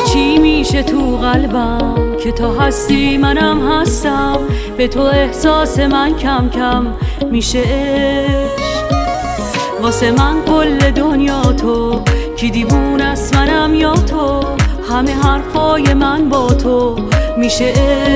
چی میشه تو قلبم که تا هستی منم هستم، به تو احساس من کم کم میشه عشق. واسه من کل دنیا تو، کی دیوون است منم یا تو، همه حرفای من با تو میشه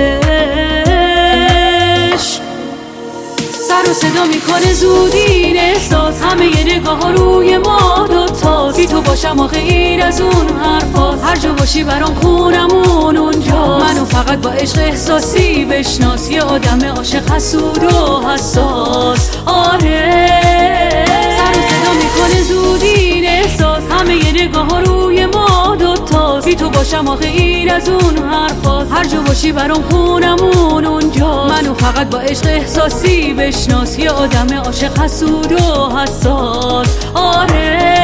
عشق. سر و صدا میکنه زود این احساس، همه ی نگاه ها روی ما دوتا، بی تو باشم آخه غیر از اون حرفات، هر جا باشی برام خونمون اونجا. منو فقط با عشق احساسی بشناس، یه آدم عاشق حسود و حساس. آره سر و صدا میکنه زود این احساس، همه ی نگاه ها روی ما دوتا، بی تو باشم آخه غیر از اون حرفات، هر جا باشی برام خونمون اونجا. منو فقط با عشق احساسی بشناس، یه آدم عاشق حسود و حساس. آره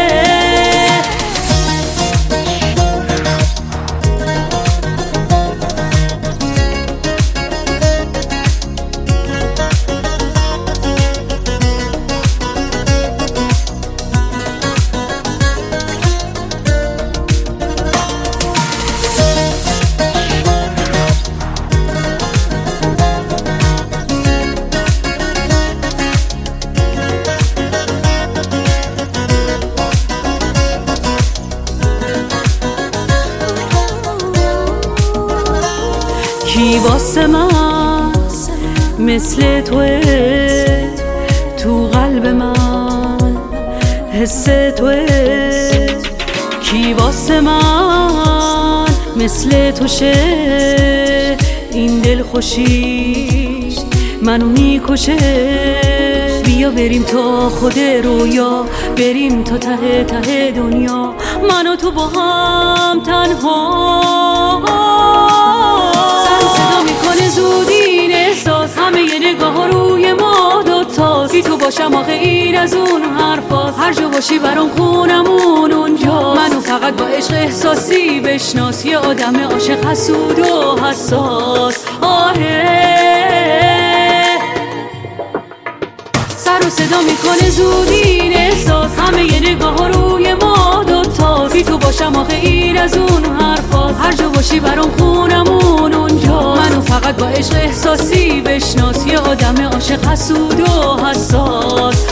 کی واسه من مثل توه، تو قلب من حس توه. کی واسه من مثل توشه، این دل خوشی منو میکشه. بیا بریم تا خود رویا، بریم تا ته ته دنیا، من و تو با هم تنها. زود این احساس، همه ی نگاه ها روی ما دوتا، بی تو باشم آخه غیر از اون حرفات، هر جا باشی برام خونمون اونجا. منو فقط با عشق احساسی بشناس، یه آدم عاشق حسود و حساس. آره سر و صدا میکنه زود این احساس، همه ی نگاه ها روی ما دوتا، بی تو باشم آخه غیر از اون حرفات، هر جا باشی برام خونمون اونجا. منو فقط با عشق احساسی بشناس، یه آدم عاشق حسود و حساس.